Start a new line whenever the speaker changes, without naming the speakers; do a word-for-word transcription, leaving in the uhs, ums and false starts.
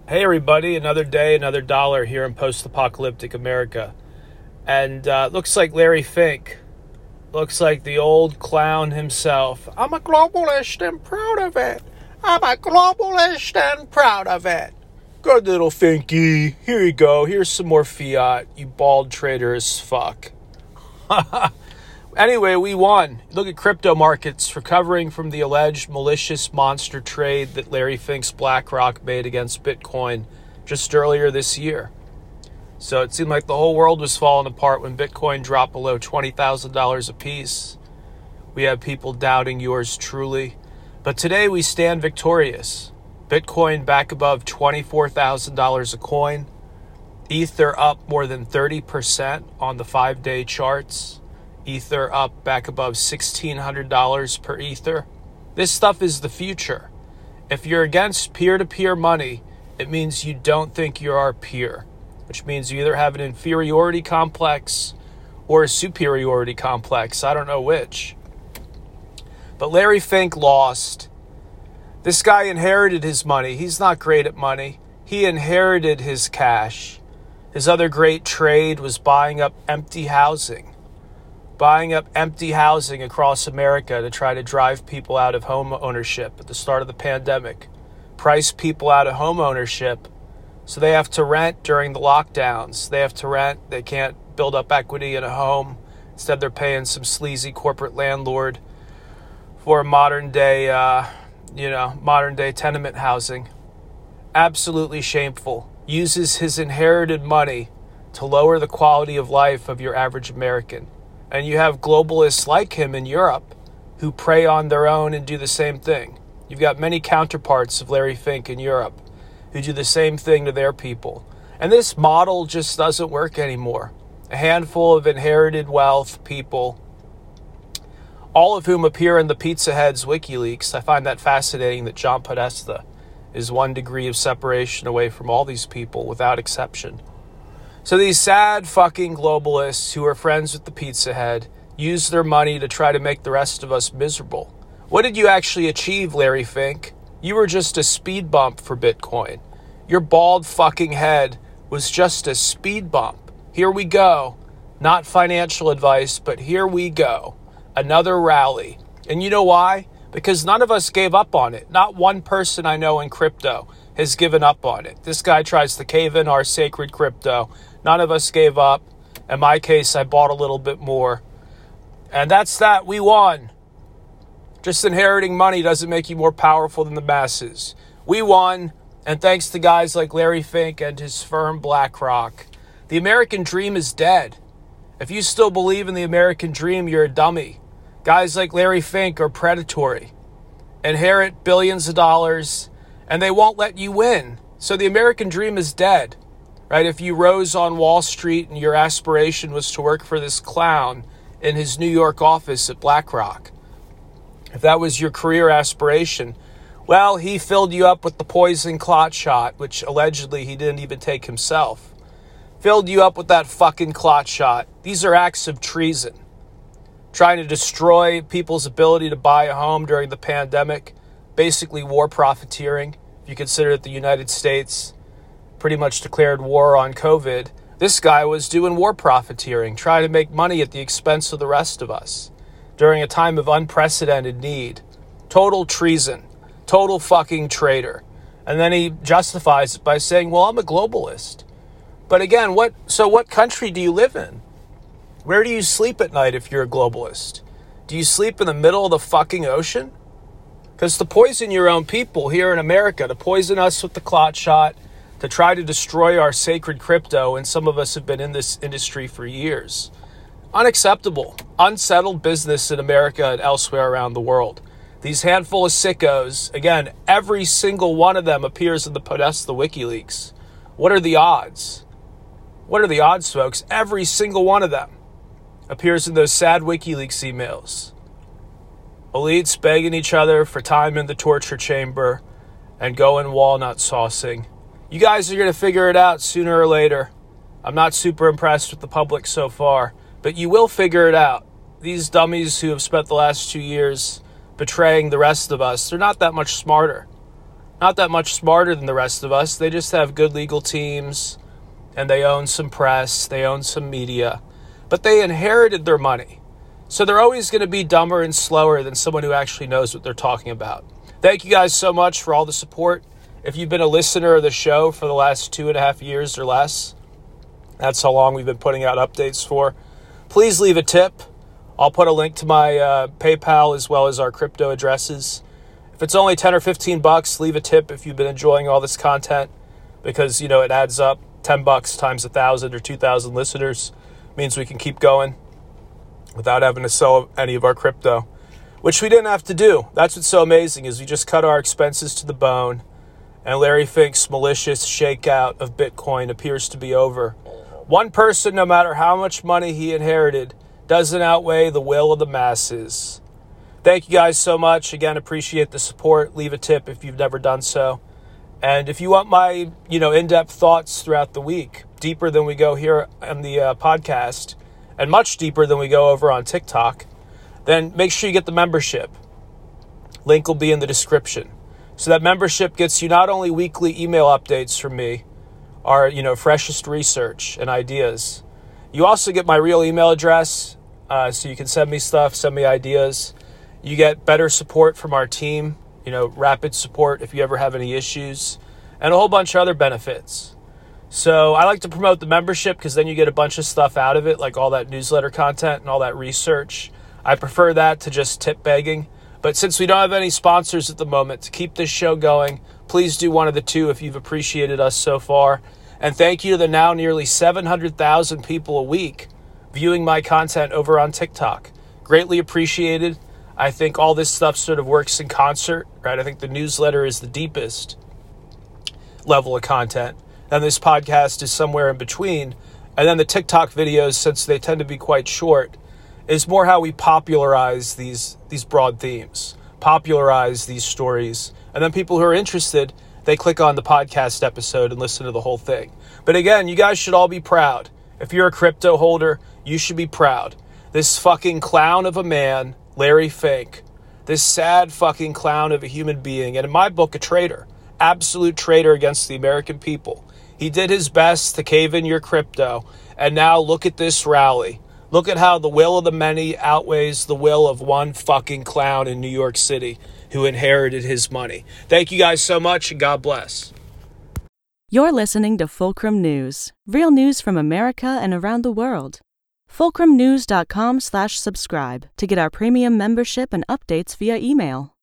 Hey everybody, another day, another dollar here in post-apocalyptic America. And uh, looks like Larry Fink, looks like the old clown himself. I'm a globalist and proud of it. I'm a globalist and proud of it. Good little Finky, here you go, here's some more fiat, you bald traitor as fuck. Anyway, we won. Look at crypto markets recovering from the alleged malicious monster trade that Larry Fink's BlackRock made against Bitcoin just earlier this year. So it seemed like the whole world was falling apart when Bitcoin dropped below twenty thousand dollars a piece. We have people doubting yours truly. But today we stand victorious. Bitcoin back above twenty-four thousand dollars a coin. Ether up more than thirty percent on the five-day charts. Ether up back above sixteen hundred dollars per Ether. This stuff is the future. If you're against peer-to-peer money, it means you don't think you're our peer, which means you either have an inferiority complex or a superiority complex. I don't know which. But Larry Fink lost. This guy inherited his money. He's not great at money. He inherited his cash. His other great trade was buying up empty housing. Buying up empty housing across America to try to drive people out of home ownership at the start of the pandemic. Price people out of home ownership so they have to rent during the lockdowns. They have to rent. They can't build up equity in a home. Instead, they're paying some sleazy corporate landlord for a modern day, uh, you know, modern day tenement housing. Absolutely shameful. Uses his inherited money to lower the quality of life of your average American. And you have globalists like him in Europe who prey on their own and do the same thing. You've got many counterparts of Larry Fink in Europe who do the same thing to their people. And this model just doesn't work anymore. A handful of inherited wealth people, all of whom appear in the Pizza Heads WikiLeaks. I find that fascinating that John Podesta is one degree of separation away from all these people without exception. So these sad fucking globalists who are friends with the Pizza Head use their money to try to make the rest of us miserable. What did you actually achieve, Larry Fink? You were just a speed bump for Bitcoin. Your bald fucking head was just a speed bump. Here we go. Not financial advice, but here we go. Another rally. And you know why? Because none of us gave up on it. Not one person I know in crypto has given up on it. This guy tries to cave in our sacred crypto. None of us gave up. In my case, I bought a little bit more. And that's that. We won. Just inheriting money doesn't make you more powerful than the masses. We won. And thanks to guys like Larry Fink and his firm BlackRock. The American dream is dead. If you still believe in the American dream, you're a dummy. Guys like Larry Fink are predatory. Inherit billions of dollars, and they won't let you win. So the American dream is dead. Right? If you rose on Wall Street and your aspiration was to work for this clown in his New York office at BlackRock, if that was your career aspiration, well, he filled you up with the poison clot shot, which allegedly he didn't even take himself. Filled you up with that fucking clot shot. These are acts of treason. Trying to destroy people's ability to buy a home during the pandemic. Basically war profiteering. If you consider that the United States pretty much declared war on COVID, this guy was doing war profiteering, trying to make money at the expense of the rest of us during a time of unprecedented need. Total treason. Total fucking traitor. And then he justifies it by saying, well, I'm a globalist. But again, what? so what country do you live in? Where do you sleep at night if you're a globalist? Do you sleep in the middle of the fucking ocean? Because to poison your own people here in America, to poison us with the clot shot, to try to destroy our sacred crypto, and some of us have been in this industry for years. Unacceptable. Unsettled business in America and elsewhere around the world. These handful of sickos, again, every single one of them appears in the Podesta WikiLeaks. What are the odds? What are the odds, folks? Every single one of them appears in those sad WikiLeaks emails. Elites begging each other for time in the torture chamber and going walnut saucing. You guys are going to figure it out sooner or later. I'm not super impressed with the public so far, but you will figure it out. These dummies who have spent the last two years betraying the rest of us, they're not that much smarter. not that much smarter than the rest of us. They just have good legal teams, and they own some press, they own some media, but they inherited their money. So they're always going to be dumber and slower than someone who actually knows what they're talking about. Thank you guys so much for all the support. If you've been a listener of the show for the last two and a half years or less, that's how long we've been putting out updates for. Please leave a tip. I'll put a link to my uh, PayPal as well as our crypto addresses. If it's only ten or fifteen bucks, leave a tip if you've been enjoying all this content, because, you know, it adds up. ten bucks times one thousand or two thousand listeners means we can keep going without having to sell any of our crypto, which we didn't have to do. That's what's so amazing, is we just cut our expenses to the bone, and Larry Fink's malicious shakeout of Bitcoin appears to be over. One person, no matter how much money he inherited, doesn't outweigh the will of the masses. Thank you guys so much. Again, appreciate the support. Leave a tip if you've never done so. And if you want my, you know, in-depth thoughts throughout the week, deeper than we go here on the uh, podcast, and much deeper than we go over on TikTok, then make sure you get the membership. Link will be in the description. So that membership gets you not only weekly email updates from me, our, you know, freshest research and ideas. You also get my real email address, uh, so you can send me stuff, send me ideas. You get better support from our team, you know, rapid support if you ever have any issues, and a whole bunch of other benefits. So I like to promote the membership because then you get a bunch of stuff out of it, like all that newsletter content and all that research. I prefer that to just tip begging. But since we don't have any sponsors at the moment, to keep this show going, please do one of the two if you've appreciated us so far. And thank you to the now nearly seven hundred thousand people a week viewing my content over on TikTok. Greatly appreciated. I think all this stuff sort of works in concert, right? I think the newsletter is the deepest level of content, and this podcast is somewhere in between. And then the TikTok videos, since they tend to be quite short, is more how we popularize these these broad themes, popularize these stories, and then people who are interested, they click on the podcast episode and listen to the whole thing. But again, you guys should all be proud. If you're a crypto holder, you should be proud. This fucking clown of a man, Larry Fink, this sad fucking clown of a human being, and in my book, a traitor, absolute traitor against the American people. He did his best to cave in your crypto, and now look at this rally. Look at how the will of the many outweighs the will of one fucking clown in New York City who inherited his money. Thank you guys so much, and God bless.
You're listening to Fulcrum News, real news from America and around the world. fulcrum news dot com slash subscribe to get our premium membership and updates via email.